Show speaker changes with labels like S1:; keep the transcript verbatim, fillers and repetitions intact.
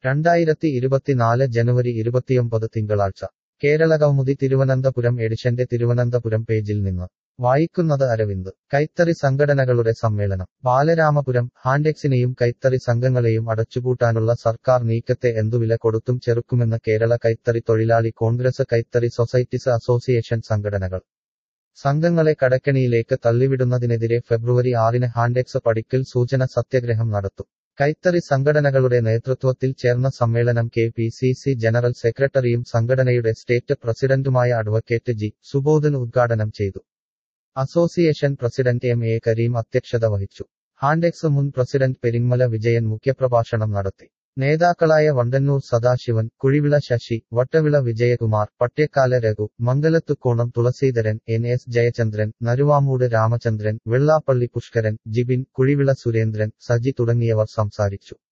S1: രണ്ടായിരത്തി ഇരുപത്തിനാല് ജനുവരി ഇരുപത്തിയൊമ്പത് തിങ്കളാഴ്ച കേരളകൗമുദി തിരുവനന്തപുരം എഡിഷന്റെ തിരുവനന്തപുരം പേജിൽ നിന്ന് വായിക്കുന്നത് അരവിന്ദ്. കൈത്തറി സംഘടനകളുടെ സമ്മേളനം ബാലരാമപുരം. ഹാൻഡെക്സിനെയും കൈത്തറി സംഘങ്ങളെയും അടച്ചുപൂട്ടാനുള്ള സർക്കാർ നീക്കത്തെ എന്തുവില കൊടുത്തും ചെറുക്കുമെന്ന് കേരള കൈത്തറി തൊഴിലാളി കോൺഗ്രസ്. കൈത്തറി സൊസൈറ്റീസ് അസോസിയേഷൻ സംഘടനകൾ സംഘങ്ങളെ കടക്കെണിയിലേക്ക് തള്ളിവിടുന്നതിനെതിരെ ഫെബ്രുവരി ആറിന് ഹാൻഡെക്സ് പടിക്കൽ സൂചന സത്യഗ്രഹം നടത്തും. കൈത്തറി സംഘടനകളുടെ നേതൃത്വത്തിൽ ചേർന്ന സമ്മേളനം K P C C general സെക്രട്ടറിയും സംഘടനയുടെ സ്റ്റേറ്റ് പ്രസിഡന്റുമായ അഡ്വക്കേറ്റ് ജി സുബോധൻ ഉദ്ഘാടനം ചെയ്തു. Association president M A Kareem അധ്യക്ഷത വഹിച്ചു. ഹാൻഡെക്സ് മുൻ പ്രസിഡന്റ് പെരിങ്ങമല വിജയൻ മുഖ്യപ്രഭാഷണം നടത്തി. നേതാക്കളായ വണ്ടന്നൂർ സദാശിവൻ, കുഴിവിള ശശി, വട്ടവിള വിജയകുമാർ, പട്യക്കാല രഘു, മംഗലത്തുക്കോണം തുളസീധരൻ, എൻ എസ് ജയചന്ദ്രൻ, നരുവാമൂട് രാമചന്ദ്രൻ, വെള്ളാപ്പള്ളി പുഷ്കരൻ, ജിബിൻ, കുഴിവിള സുരേന്ദ്രൻ, സജി തുടങ്ങിയവർ സംസാരിച്ചു.